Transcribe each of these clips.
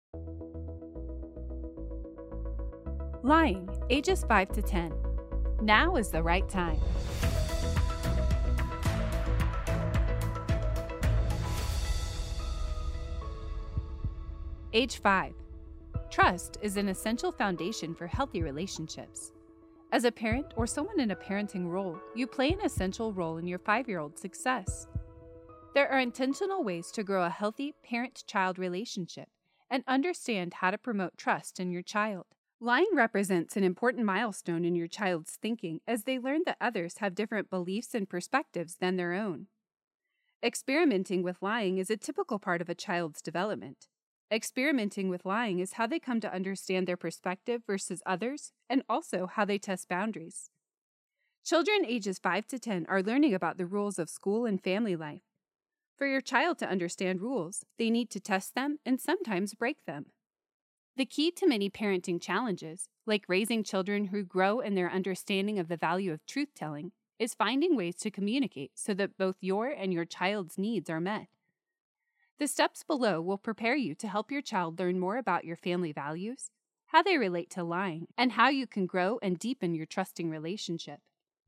Lying, ages 5 to 10. Now is the right time. Age 5. Trust is an essential foundation for healthy relationships. As a parent or someone in a parenting role, you play an essential role in your 5-year-old's success. There are intentional ways to grow a healthy parent-child relationship and understand how to promote trust in your child. Lying represents an important milestone in your child's thinking as they learn that others have different beliefs and perspectives than their own. Experimenting with lying is a typical part of a child's development. Experimenting with lying is how they come to understand their perspective versus others and also how they test boundaries. Children ages 5 to 10 are learning about the rules of school and family life. For your child to understand rules, they need to test them and sometimes break them. The key to many parenting challenges, like raising children who grow in their understanding of the value of truth-telling, is finding ways to communicate so that both your and your child's needs are met. The steps below will prepare you to help your child learn more about your family values, how they relate to lying, and how you can grow and deepen your trusting relationship.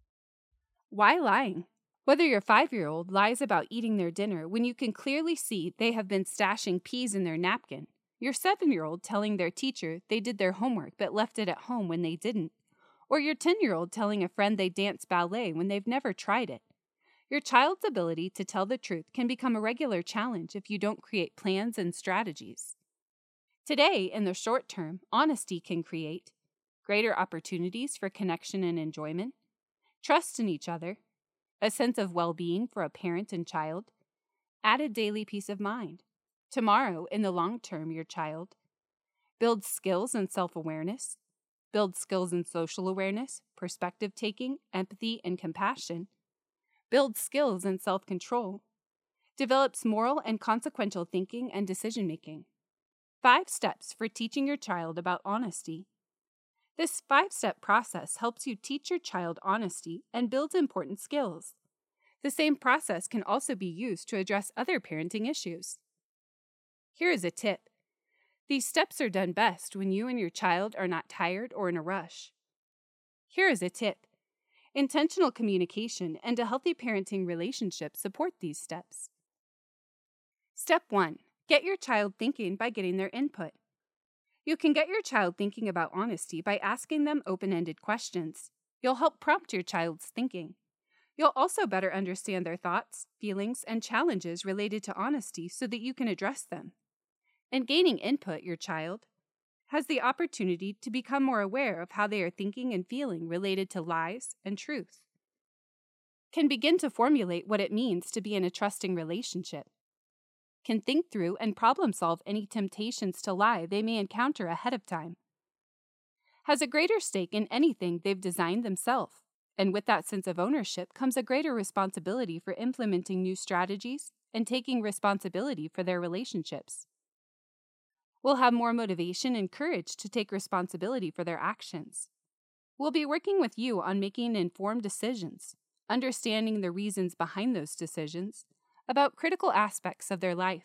Why lying? Whether your 5-year-old lies about eating their dinner when you can clearly see they have been stashing peas in their napkin, your 7-year-old telling their teacher they did their homework but left it at home when they didn't, or your 10-year-old telling a friend they danced ballet when they've never tried it. Your child's ability to tell the truth can become a regular challenge if you don't create plans and strategies. Today, in the short term, honesty can create greater opportunities for connection and enjoyment, trust in each other, a sense of well-being for a parent and child, added daily peace of mind. Tomorrow, in the long term, your child builds skills and self-awareness, builds skills in social awareness, perspective-taking, empathy, and compassion, builds skills in self-control, develops moral and consequential thinking and decision-making. 5 steps for teaching your child about honesty. This 5-step process helps you teach your child honesty and builds important skills. The same process can also be used to address other parenting issues. Here is a tip. These steps are done best when you and your child are not tired or in a rush. Here is a tip. Intentional communication and a healthy parenting relationship support these steps. Step 1. Get your child thinking by getting their input. You can get your child thinking about honesty by asking them open-ended questions. You'll help prompt your child's thinking. You'll also better understand their thoughts, feelings, and challenges related to honesty so that you can address them. In gaining input, your child has the opportunity to become more aware of how they are thinking and feeling related to lies and truth. Can begin to formulate what it means to be in a trusting relationship. Can think through and problem solve any temptations to lie they may encounter ahead of time. Has a greater stake in anything they've designed themselves, and with that sense of ownership comes a greater responsibility for implementing new strategies and taking responsibility for their relationships. Will have more motivation and courage to take responsibility for their actions. We'll be working with you on making informed decisions, understanding the reasons behind those decisions, about critical aspects of their life.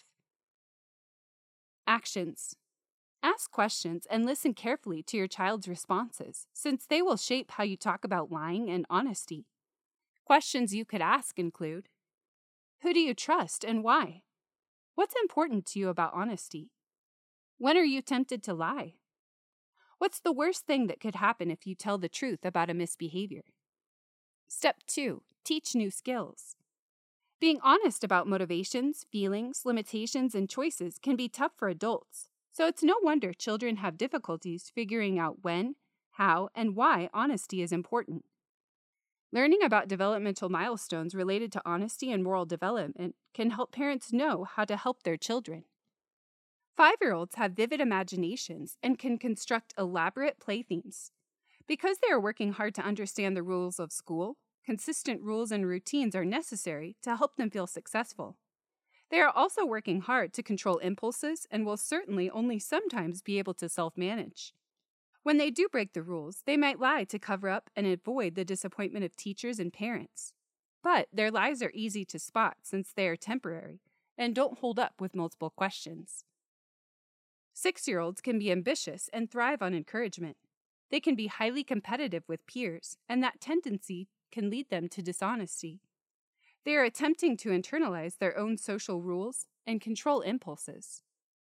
Actions. Ask questions and listen carefully to your child's responses, since they will shape how you talk about lying and honesty. Questions you could ask include: who do you trust and why? What's important to you about honesty? When are you tempted to lie? What's the worst thing that could happen if you tell the truth about a misbehavior? Step 2. Teach new skills. Being honest about motivations, feelings, limitations, and choices can be tough for adults, so it's no wonder children have difficulties figuring out when, how, and why honesty is important. Learning about developmental milestones related to honesty and moral development can help parents know how to help their children. 5-year-olds have vivid imaginations and can construct elaborate play themes. Because they are working hard to understand the rules of school, consistent rules and routines are necessary to help them feel successful. They are also working hard to control impulses and will certainly only sometimes be able to self-manage. When they do break the rules, they might lie to cover up and avoid the disappointment of teachers and parents. But their lies are easy to spot since they are temporary and don't hold up with multiple questions. 6-year-olds can be ambitious and thrive on encouragement. They can be highly competitive with peers, and that tendency can lead them to dishonesty. They are attempting to internalize their own social rules and control impulses.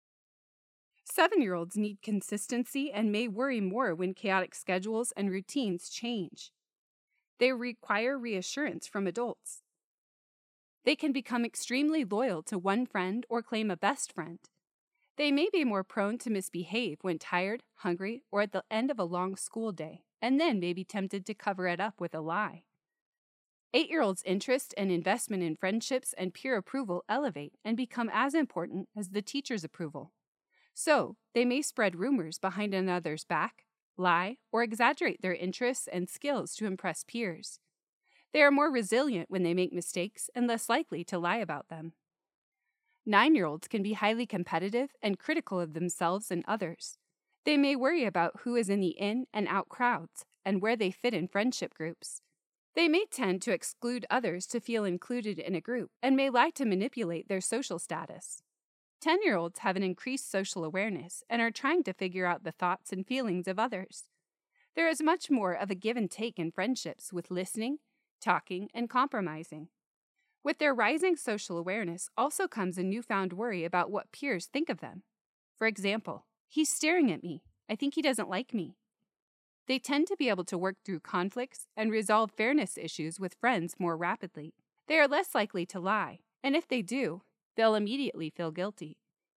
7-year-olds need consistency and may worry more when chaotic schedules and routines change. They require reassurance from adults. They can become extremely loyal to one friend or claim a best friend. They may be more prone to misbehave when tired, hungry, or at the end of a long school day, and then may be tempted to cover it up with a lie. 8-year-olds' interest and investment in friendships and peer approval elevate and become as important as the teacher's approval. So, they may spread rumors behind another's back, lie, or exaggerate their interests and skills to impress peers. They are more resilient when they make mistakes and less likely to lie about them. 9-year-olds can be highly competitive and critical of themselves and others. They may worry about who is in the in and out crowds and where they fit in friendship groups. They may tend to exclude others to feel included in a group and may lie to manipulate their social status. 10-year-olds have an increased social awareness and are trying to figure out the thoughts and feelings of others. There is much more of a give and take in friendships with listening, talking, and compromising. With their rising social awareness also comes a newfound worry about what peers think of them. For example, he's staring at me. I think he doesn't like me. They tend to be able to work through conflicts and resolve fairness issues with friends more rapidly. They are less likely to lie, and if they do, they'll immediately feel guilty.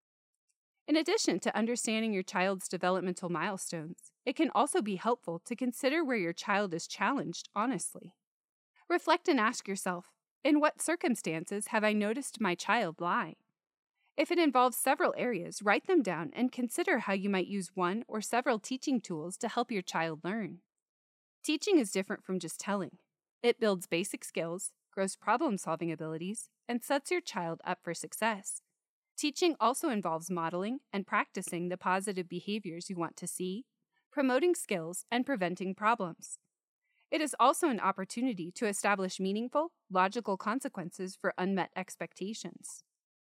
In addition to understanding your child's developmental milestones, it can also be helpful to consider where your child is challenged honestly. Reflect and ask yourself, in what circumstances have I noticed my child lie? If it involves several areas, write them down and consider how you might use one or several teaching tools to help your child learn. Teaching is different from just telling. It builds basic skills, grows problem-solving abilities, and sets your child up for success. Teaching also involves modeling and practicing the positive behaviors you want to see, promoting skills, and preventing problems. It is also an opportunity to establish meaningful, logical consequences for unmet expectations.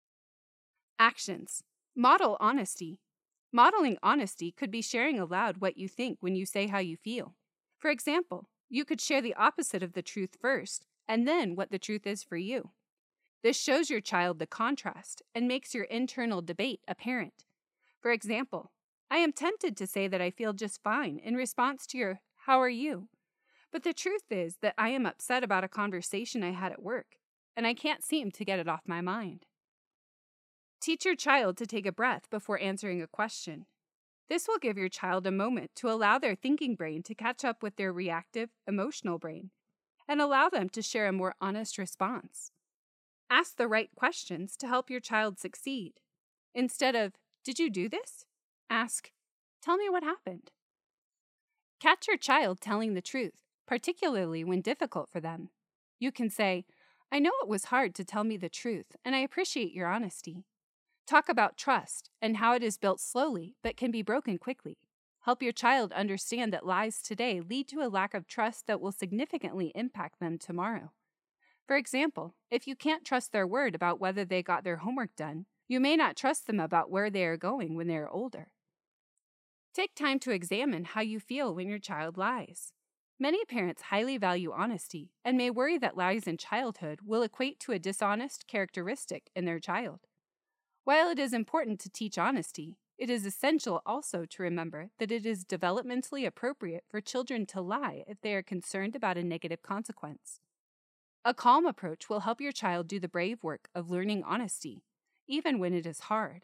Actions. Model honesty. Modeling honesty could be sharing aloud what you think when you say how you feel. For example, you could share the opposite of the truth first, and then what the truth is for you. This shows your child the contrast and makes your internal debate apparent. For example, I am tempted to say that I feel just fine in response to your "how are you?" But the truth is that I am upset about a conversation I had at work, and I can't seem to get it off my mind. Teach your child to take a breath before answering a question. This will give your child a moment to allow their thinking brain to catch up with their reactive, emotional brain, and allow them to share a more honest response. Ask the right questions to help your child succeed. Instead of, "Did you do this?" ask, "Tell me what happened." Catch your child telling the truth, particularly when difficult for them. You can say, "I know it was hard to tell me the truth, and I appreciate your honesty." Talk about trust and how it is built slowly but can be broken quickly. Help your child understand that lies today lead to a lack of trust that will significantly impact them tomorrow. For example, if you can't trust their word about whether they got their homework done, you may not trust them about where they are going when they are older. Take time to examine how you feel when your child lies. Many parents highly value honesty and may worry that lies in childhood will equate to a dishonest characteristic in their child. While it is important to teach honesty, it is essential also to remember that it is developmentally appropriate for children to lie if they are concerned about a negative consequence. A calm approach will help your child do the brave work of learning honesty, even when it is hard.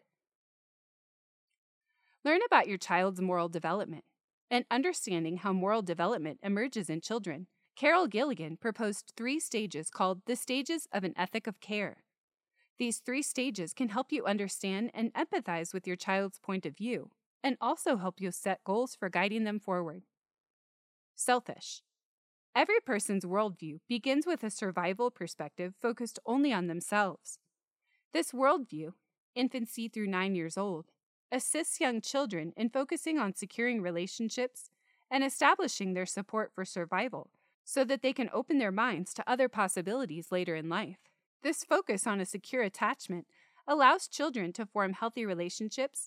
Learn about your child's moral development. And understanding how moral development emerges in children, Carol Gilligan proposed 3 stages called the stages of an ethic of care. These 3 stages can help you understand and empathize with your child's point of view, and also help you set goals for guiding them forward. Selfish. Every person's worldview begins with a survival perspective focused only on themselves. This worldview, infancy through 9 years old, assists young children in focusing on securing relationships and establishing their support for survival so that they can open their minds to other possibilities later in life. This focus on a secure attachment allows children to form healthy relationships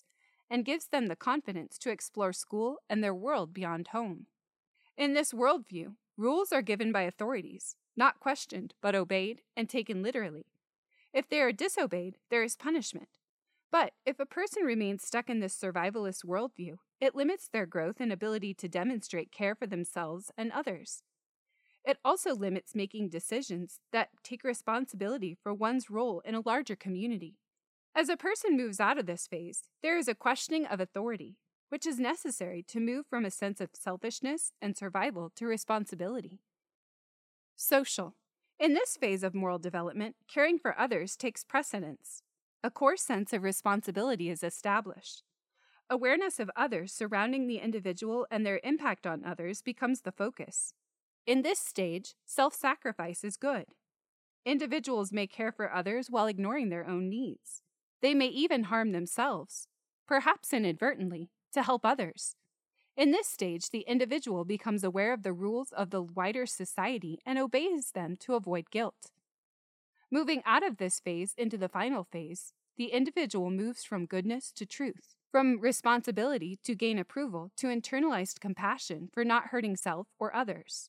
and gives them the confidence to explore school and their world beyond home. In this worldview, rules are given by authorities, not questioned, but obeyed and taken literally. If they are disobeyed, there is punishment. But if a person remains stuck in this survivalist worldview, it limits their growth and ability to demonstrate care for themselves and others. It also limits making decisions that take responsibility for one's role in a larger community. As a person moves out of this phase, there is a questioning of authority, which is necessary to move from a sense of selfishness and survival to responsibility. Social. In this phase of moral development, caring for others takes precedence. A core sense of responsibility is established. Awareness of others surrounding the individual and their impact on others becomes the focus. In this stage, self-sacrifice is good. Individuals may care for others while ignoring their own needs. They may even harm themselves, perhaps inadvertently, to help others. In this stage, the individual becomes aware of the rules of the wider society and obeys them to avoid guilt. Moving out of this phase into the final phase, the individual moves from goodness to truth, from responsibility to gain approval to internalized compassion for not hurting self or others.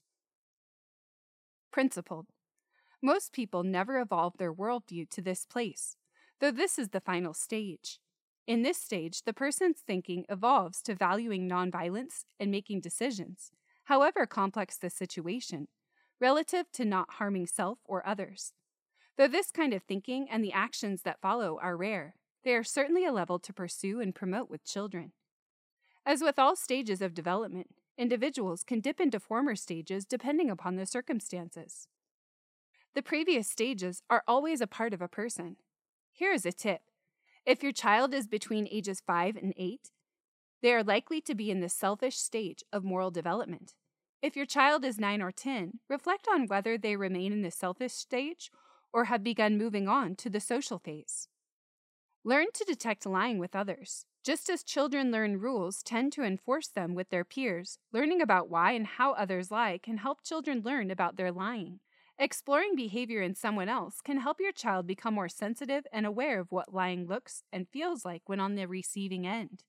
Principled. Most people never evolve their worldview to this place, though this is the final stage. In this stage, the person's thinking evolves to valuing nonviolence and making decisions, however complex the situation, relative to not harming self or others. Though this kind of thinking and the actions that follow are rare, they are certainly a level to pursue and promote with children. As with all stages of development, individuals can dip into former stages depending upon the circumstances. The previous stages are always a part of a person. Here is a tip. If your child is between ages 5 and 8, they are likely to be in the selfish stage of moral development. If your child is 9 or 10, reflect on whether they remain in the selfish stage or have begun moving on to the social phase. Learn to detect lying with others. Just as children learn rules tend to enforce them with their peers, learning about why and how others lie can help children learn about their lying. Exploring behavior in someone else can help your child become more sensitive and aware of what lying looks and feels like when on the receiving end.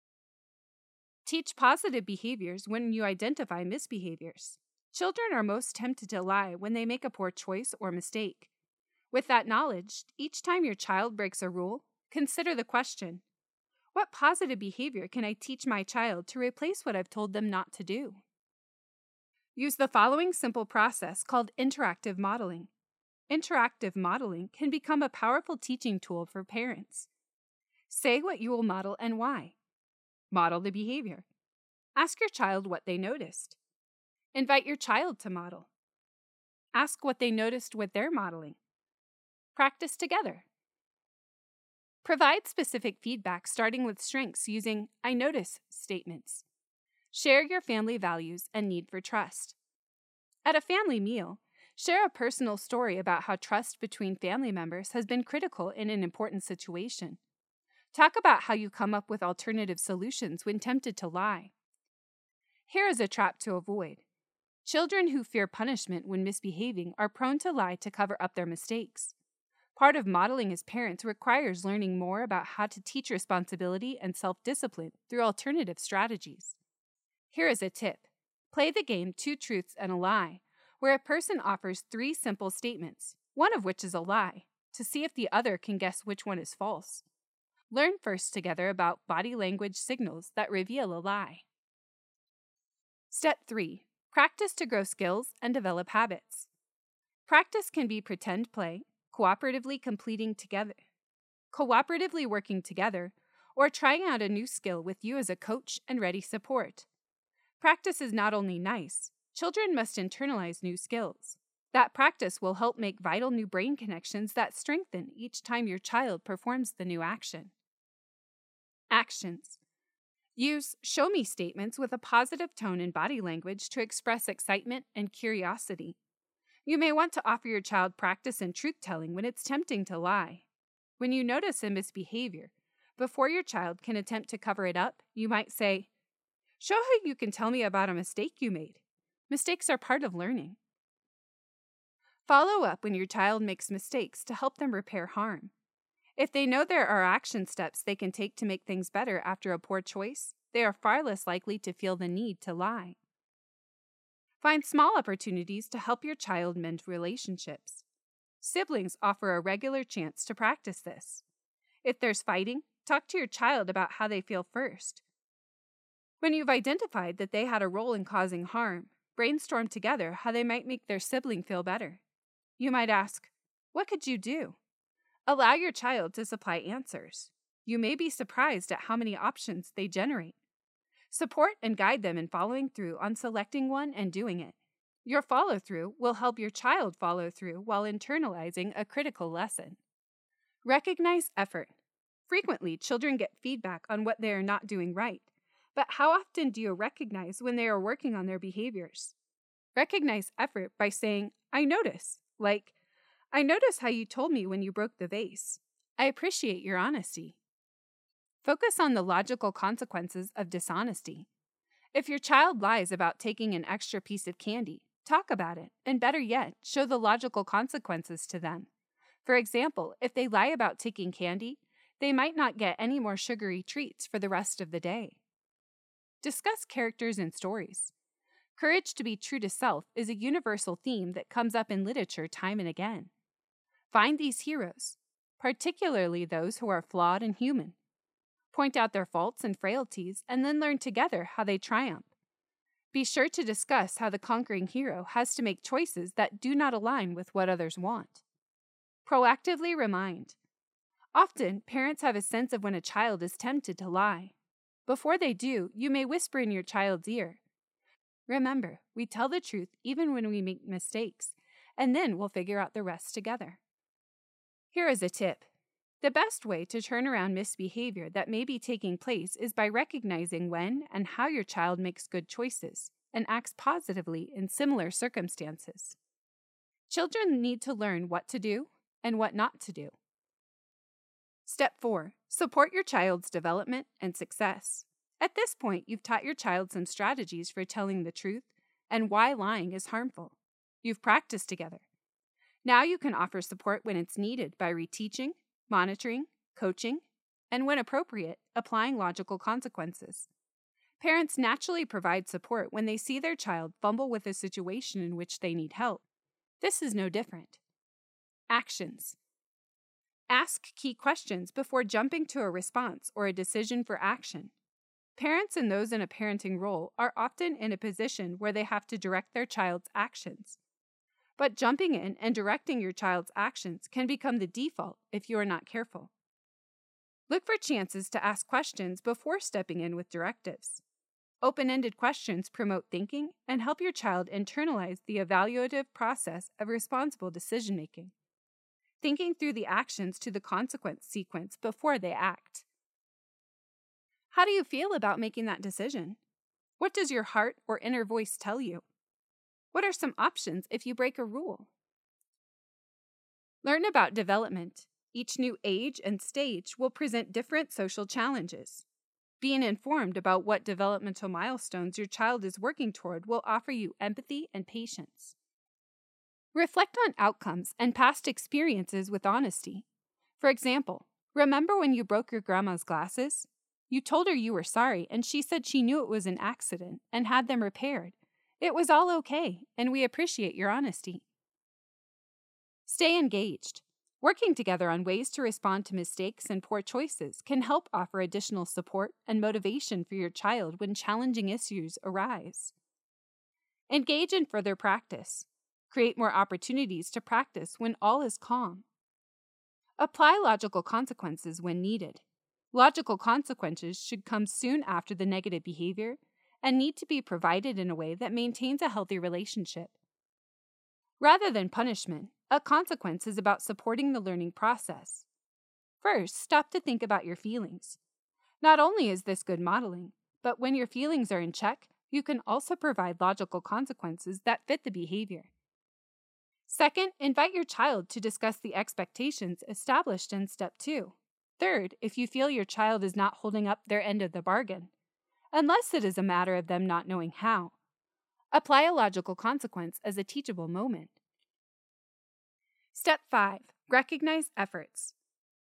Teach positive behaviors when you identify misbehaviors. Children are most tempted to lie when they make a poor choice or mistake. With that knowledge, each time your child breaks a rule, consider the question, what positive behavior can I teach my child to replace what I've told them not to do? Use the following simple process called interactive modeling. Interactive modeling can become a powerful teaching tool for parents. Say what you will model and why. Model the behavior. Ask your child what they noticed. Invite your child to model. Ask what they noticed with their modeling. Practice together. Provide specific feedback starting with strengths using I notice statements. Share your family values and need for trust. At a family meal, share a personal story about how trust between family members has been critical in an important situation. Talk about how you come up with alternative solutions when tempted to lie. Here is a trap to avoid. Children who fear punishment when misbehaving are prone to lie to cover up their mistakes. Part of modeling as parents requires learning more about how to teach responsibility and self-discipline through alternative strategies. Here is a tip. Play the game 2 Truths and a Lie, where a person offers 3 simple statements, one of which is a lie, to see if the other can guess which one is false. Learn first together about body language signals that reveal a lie. Step 3. Practice to grow skills and develop habits. Practice can be pretend play, cooperatively working together, or trying out a new skill with you as a coach and ready support. Practice is not only nice, children must internalize new skills. That practice will help make vital new brain connections that strengthen each time your child performs the new action. Actions. Use show me statements with a positive tone and body language to express excitement and curiosity. You may want to offer your child practice in truth-telling when it's tempting to lie. When you notice a misbehavior, before your child can attempt to cover it up, you might say, "Show how you can tell me about a mistake you made. Mistakes are part of learning." Follow up when your child makes mistakes to help them repair harm. If they know there are action steps they can take to make things better after a poor choice, they are far less likely to feel the need to lie. Find small opportunities to help your child mend relationships. Siblings offer a regular chance to practice this. If there's fighting, talk to your child about how they feel first. When you've identified that they had a role in causing harm, brainstorm together how they might make their sibling feel better. You might ask, "What could you do?" Allow your child to supply answers. You may be surprised at how many options they generate. Support and guide them in following through on selecting one and doing it. Your follow-through will help your child follow through while internalizing a critical lesson. Recognize effort. Frequently, children get feedback on what they are not doing right, but how often do you recognize when they are working on their behaviors? Recognize effort by saying, "I notice," like, "I notice how you told me when you broke the vase. I appreciate your honesty." Focus on the logical consequences of dishonesty. If your child lies about taking an extra piece of candy, talk about it, and better yet, show the logical consequences to them. For example, if they lie about taking candy, they might not get any more sugary treats for the rest of the day. Discuss characters and stories. Courage to be true to self is a universal theme that comes up in literature time and again. Find these heroes, particularly those who are flawed and human. Point out their faults and frailties, and then learn together how they triumph. Be sure to discuss how the conquering hero has to make choices that do not align with what others want. Proactively remind. Often, parents have a sense of when a child is tempted to lie. Before they do, you may whisper in your child's ear, "Remember, we tell the truth even when we make mistakes, and then we'll figure out the rest together." Here is a tip. The best way to turn around misbehavior that may be taking place is by recognizing when and how your child makes good choices and acts positively in similar circumstances. Children need to learn what to do and what not to do. Step 4. Support your child's development and success. At this point, you've taught your child some strategies for telling the truth and why lying is harmful. You've practiced together. Now you can offer support when it's needed by reteaching, monitoring, coaching, and when appropriate, applying logical consequences. Parents naturally provide support when they see their child fumble with a situation in which they need help. This is no different. Actions. Ask key questions before jumping to a response or a decision for action. Parents and those in a parenting role are often in a position where they have to direct their child's actions. But jumping in and directing your child's actions can become the default if you are not careful. Look for chances to ask questions before stepping in with directives. Open-ended questions promote thinking and help your child internalize the evaluative process of responsible decision-making, thinking through the actions to the consequence sequence before they act. How do you feel about making that decision? What does your heart or inner voice tell you? What are some options if you break a rule? Learn about development. Each new age and stage will present different social challenges. Being informed about what developmental milestones your child is working toward will offer you empathy and patience. Reflect on outcomes and past experiences with honesty. For example, remember when you broke your grandma's glasses? You told her you were sorry, and she said she knew it was an accident and had them repaired. It was all okay, and we appreciate your honesty. Stay engaged. Working together on ways to respond to mistakes and poor choices can help offer additional support and motivation for your child when challenging issues arise. Engage in further practice. Create more opportunities to practice when all is calm. Apply logical consequences when needed. Logical consequences should come soon after the negative behavior and need to be provided in a way that maintains a healthy relationship. Rather than punishment, a consequence is about supporting the learning process. First, stop to think about your feelings. Not only is this good modeling, but when your feelings are in check, you can also provide logical consequences that fit the behavior. Second, invite your child to discuss the expectations established in Step 2. Third, if you feel your child is not holding up their end of the bargain, unless it is a matter of them not knowing how, apply a logical consequence as a teachable moment. Step 5. Recognize efforts.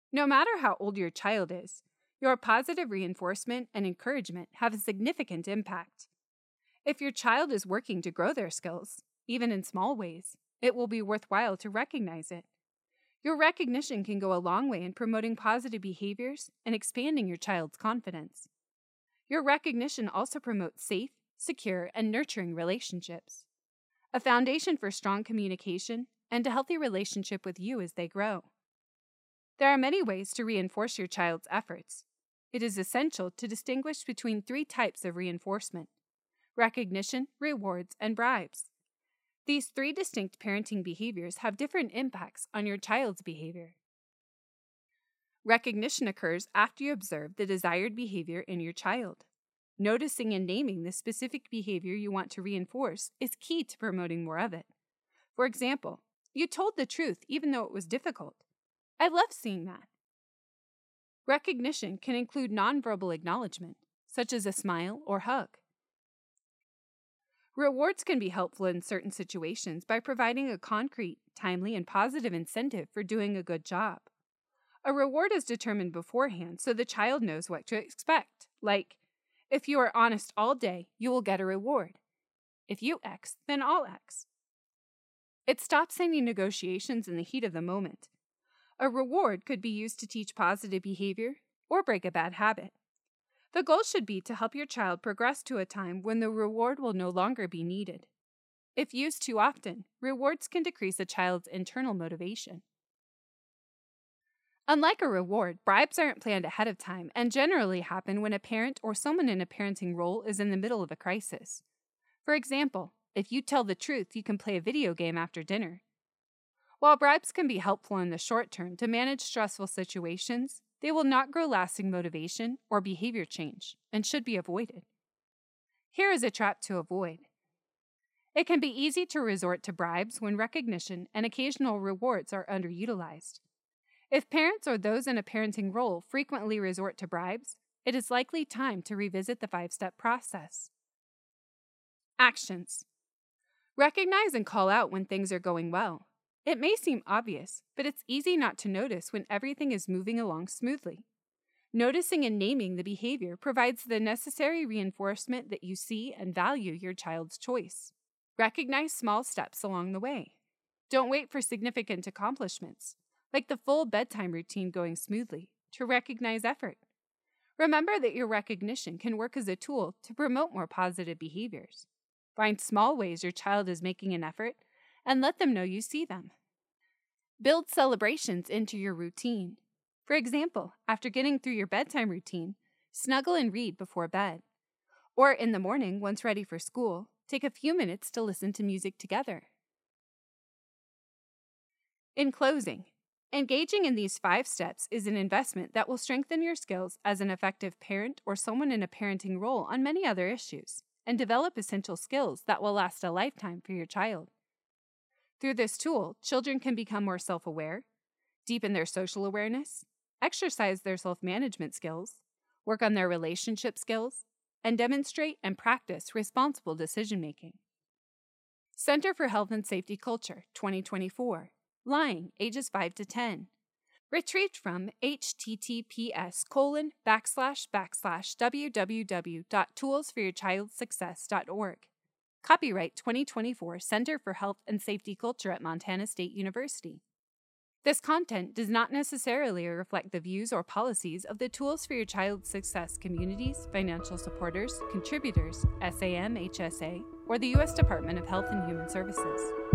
No matter how old your child is, your positive reinforcement and encouragement have a significant impact. If your child is working to grow their skills, even in small ways, it will be worthwhile to recognize it. Your recognition can go a long way in promoting positive behaviors and expanding your child's confidence. Your recognition also promotes safe, secure, and nurturing relationships, a foundation for strong communication and a healthy relationship with you as they grow. There are many ways to reinforce your child's efforts. It is essential to distinguish between 3 types of reinforcement: recognition, rewards, and bribes. These 3 distinct parenting behaviors have different impacts on your child's behavior. Recognition occurs after you observe the desired behavior in your child. Noticing and naming the specific behavior you want to reinforce is key to promoting more of it. For example, you told the truth even though it was difficult. I love seeing that. Recognition can include nonverbal acknowledgement, such as a smile or hug. Rewards can be helpful in certain situations by providing a concrete, timely, and positive incentive for doing a good job. A reward is determined beforehand so the child knows what to expect, like, if you are honest all day, you will get a reward. If you X, then I'll X. It stops any negotiations in the heat of the moment. A reward could be used to teach positive behavior or break a bad habit. The goal should be to help your child progress to a time when the reward will no longer be needed. If used too often, rewards can decrease a child's internal motivation. Unlike a reward, bribes aren't planned ahead of time and generally happen when a parent or someone in a parenting role is in the middle of a crisis. For example, if you tell the truth, you can play a video game after dinner. While bribes can be helpful in the short term to manage stressful situations, they will not grow lasting motivation or behavior change and should be avoided. Here is a trap to avoid. It can be easy to resort to bribes when recognition and occasional rewards are underutilized. If parents or those in a parenting role frequently resort to bribes, it is likely time to revisit the 5-step process. Actions. Recognize and call out when things are going well. It may seem obvious, but it's easy not to notice when everything is moving along smoothly. Noticing and naming the behavior provides the necessary reinforcement that you see and value your child's choice. Recognize small steps along the way. Don't wait for significant accomplishments, like the full bedtime routine going smoothly, to recognize effort. Remember that your recognition can work as a tool to promote more positive behaviors. Find small ways your child is making an effort and let them know you see them. Build celebrations into your routine. For example, after getting through your bedtime routine, snuggle and read before bed. Or in the morning, once ready for school, take a few minutes to listen to music together. In closing, engaging in these 5 steps is an investment that will strengthen your skills as an effective parent or someone in a parenting role on many other issues, and develop essential skills that will last a lifetime for your child. Through this tool, children can become more self-aware, deepen their social awareness, exercise their self-management skills, work on their relationship skills, and demonstrate and practice responsible decision-making. Center for Health and Safety Culture, 2024. Lying, ages 5 to 10. Retrieved from https://www.toolsforyourchildsuccess.org. Copyright 2024 Center for Health and Safety Culture at Montana State University. This content does not necessarily reflect the views or policies of the Tools for Your Child's Success communities, financial supporters, contributors, SAM, HSA, or the U.S. Department of Health and Human Services.